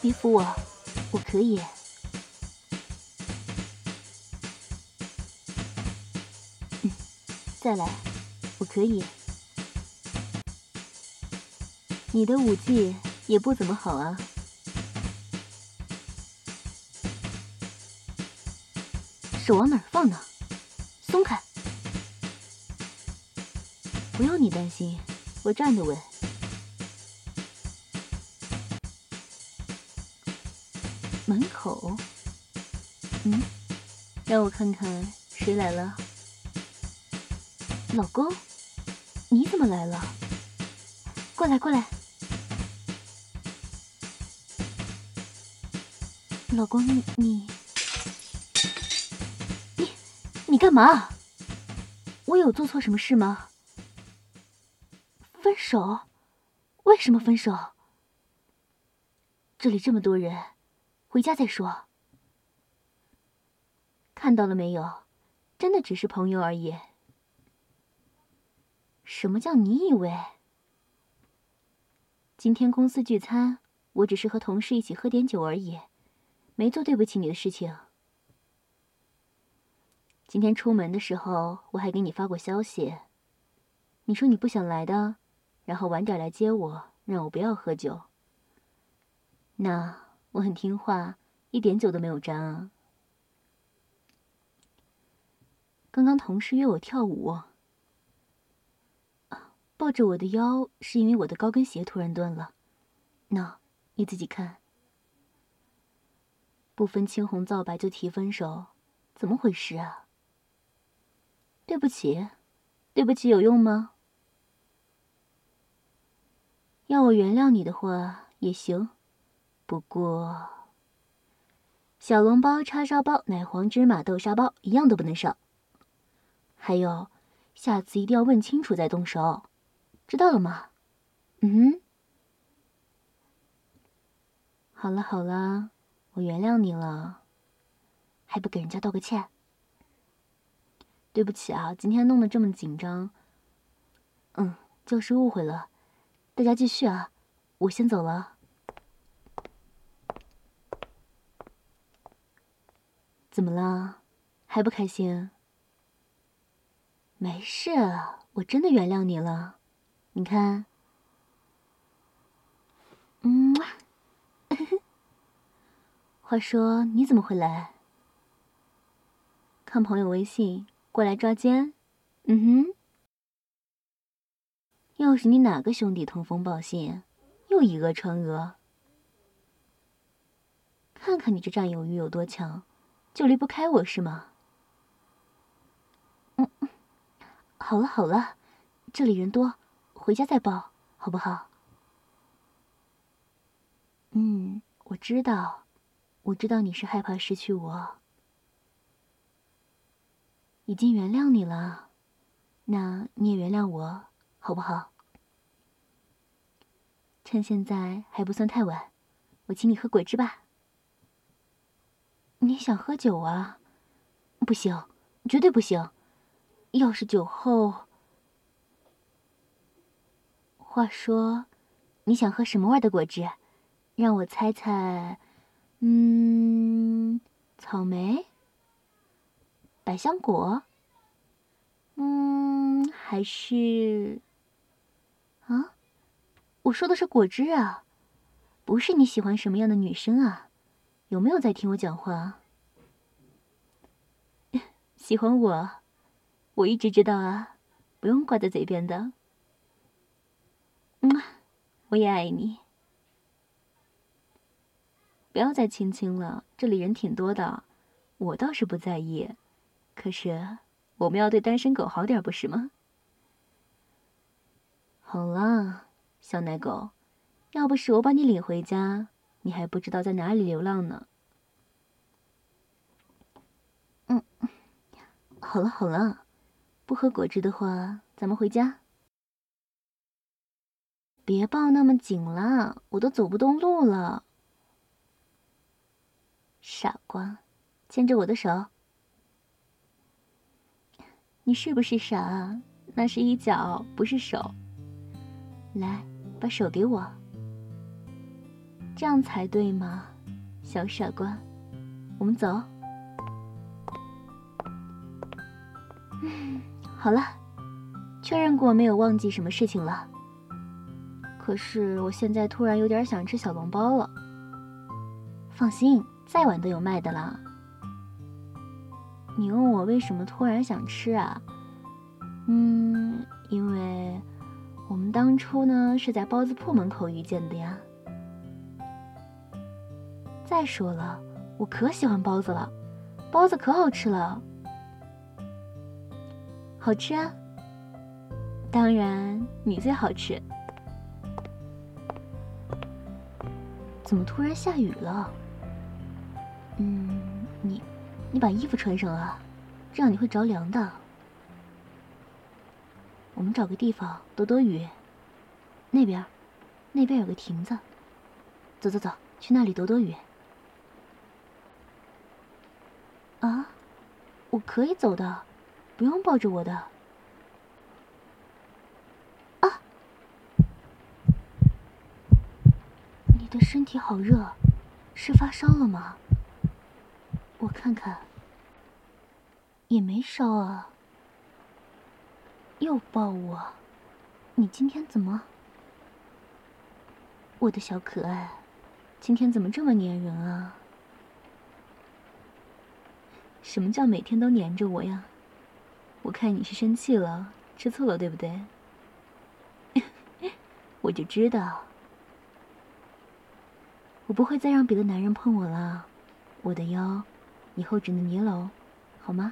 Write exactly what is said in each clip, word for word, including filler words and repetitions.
你扶我，我可以。嗯，再来，我可以。你的武技也不怎么好啊。手往哪儿放呢？松开！不用你担心，我站得稳。门口，嗯，让我看看谁来了。老公，你怎么来了？过来，过来。老公，你你你你干嘛？我有做错什么事吗？分手？为什么分手？这里这么多人，回家再说。看到了没有？真的只是朋友而已。什么叫你以为？今天公司聚餐，我只是和同事一起喝点酒而已，没做对不起你的事情。今天出门的时候，我还给你发过消息，你说你不想来的，然后晚点来接我，让我不要喝酒。那我很听话，一点酒都没有沾啊。刚刚同事约我跳舞，抱着我的腰是因为我的高跟鞋突然断了。那你自己看，不分青红皂白就提分手，怎么回事啊？对不起，对不起有用吗？要我原谅你的话也行，不过小笼包、叉烧包、奶黄芝麻豆沙包一样都不能少。还有，下次一定要问清楚再动手，知道了吗？嗯哼。好了好了，我原谅你了，还不给人家道个歉？对不起啊，今天弄得这么紧张。嗯，就是误会了，大家继续啊，我先走了。怎么了？还不开心？没事，我真的原谅你了。你看，嗯。话说你怎么会来？看朋友微信过来抓奸？嗯哼。又是你哪个兄弟通风报信，又以讹传讹？看看你这占有欲有多强，就离不开我是吗？嗯，好了好了，这里人多，回家再抱，好不好？嗯，我知道，我知道你是害怕失去我，已经原谅你了，那你也原谅我，好不好？趁现在还不算太晚，我请你喝果汁吧。你想喝酒啊？不行，绝对不行！要是酒后……话说，你想喝什么味的果汁？让我猜猜，嗯，草莓、百香果，嗯，还是……啊？我说的是果汁啊，不是你喜欢什么样的女生啊？有没有在听我讲话？喜欢我，我一直知道啊，不用挂在嘴边的。嗯，我也爱你。不要再亲亲了，这里人挺多的，我倒是不在意。可是我们要对单身狗好点，不是吗？好啦，小奶狗，要不是我把你领回家，你还不知道在哪里流浪呢。嗯，好了好了，不喝果汁的话，咱们回家。别抱那么紧啦，我都走不动路了。傻瓜，牵着我的手。你是不是傻啊？那是一脚，不是手。来，把手给我。 这样才对嘛，小傻瓜。我们走。嗯，好了，确认过没有忘记什么事情了。可是我现在突然有点想吃小笼包了。放心，再晚都有卖的啦。你问我为什么突然想吃啊？嗯，因为我们当初呢是在包子铺门口遇见的呀。再说了，我可喜欢包子了，包子可好吃了。好吃啊，当然你最好吃。怎么突然下雨了？嗯，你你把衣服穿上啊，这样你会着凉的。我们找个地方躲躲雨。那边，那边有个亭子。走走走，去那里躲躲雨。啊，我可以走的，不用抱着我的。啊！你的身体好热，是发烧了吗？我看看，也没烧啊。又抱我，你今天怎么？我的小可爱，今天怎么这么粘人啊？什么叫每天都黏着我呀？我看你是生气了，吃醋了，对不对？我就知道，我不会再让别的男人碰我了。我的腰，以后只能你搂，好吗？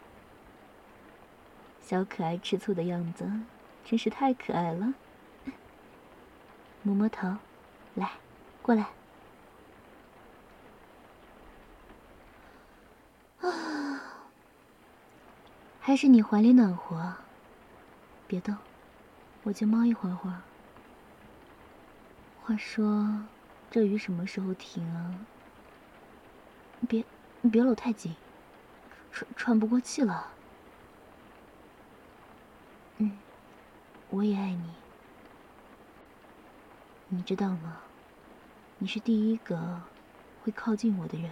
小可爱吃醋的样子，真是太可爱了。摸摸头，来，过来。啊，还是你怀里暖和。别动，我就猫一会儿会儿。话说，这雨什么时候停啊？别，别搂太紧，喘喘不过气了。嗯，我也爱你。你知道吗？你是第一个会靠近我的人。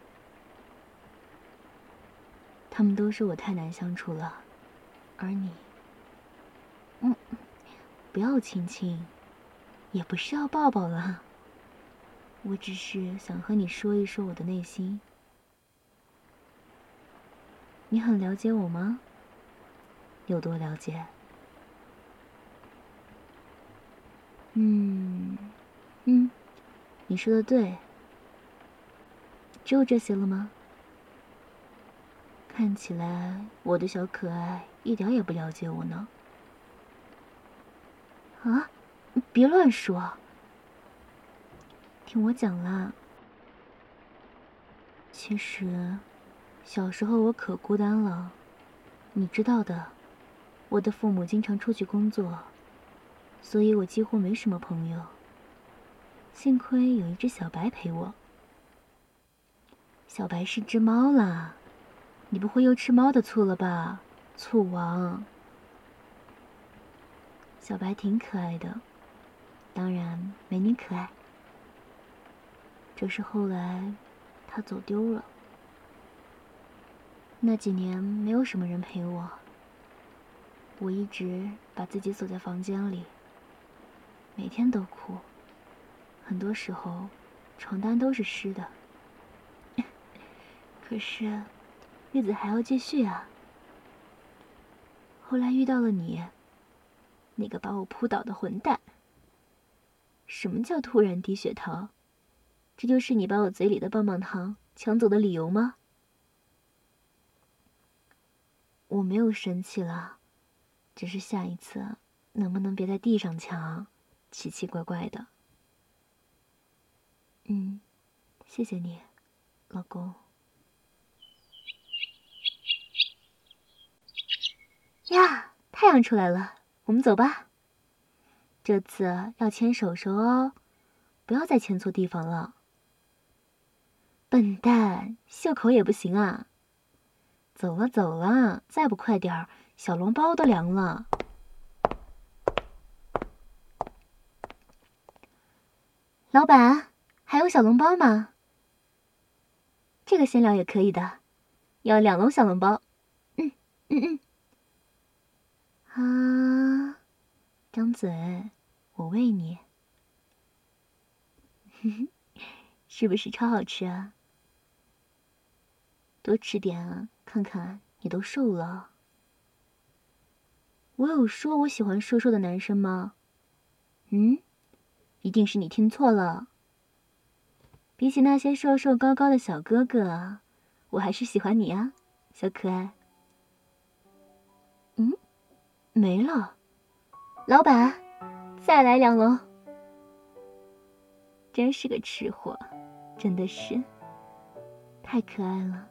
他们都说我太难相处了，而你，嗯，不要亲亲，也不是要抱抱了。我只是想和你说一说我的内心。你很了解我吗？有多了解？嗯，嗯，你说的对。只有这些了吗？看起来我的小可爱一点也不了解我呢。啊，别乱说。听我讲啦。其实，小时候我可孤单了，你知道的，我的父母经常出去工作，所以我几乎没什么朋友。幸亏有一只小白陪我。小白是只猫啦，你不会又吃猫的醋了吧？醋王。小白挺可爱的，当然没你可爱。只是后来，它走丢了。那几年没有什么人陪我，我一直把自己锁在房间里，每天都哭。很多时候，床单都是湿的。可是，日子还要继续啊。后来遇到了你，那个把我扑倒的混蛋。什么叫突然低血糖？这就是你把我嘴里的棒棒糖抢走的理由吗？我没有生气了，只是下一次能不能别在地上抢，奇奇怪怪的。嗯，谢谢你，老公。呀，太阳出来了，我们走吧。这次要牵手手哦，不要再牵错地方了。笨蛋，袖口也不行啊。走了走了，再不快点儿，小笼包都凉了。老板， 还有小笼包吗？这个馅料也可以的，要两笼小笼包。嗯嗯嗯。啊，张嘴，我喂你。是不是超好吃啊？多吃点啊，看看你都瘦了。我有说我喜欢瘦瘦的男生吗？嗯，一定是你听错了。比起那些瘦瘦高高的小哥哥，我还是喜欢你啊，小可爱。嗯，没了。老板，再来两笼。真是个吃货，真的是太可爱了。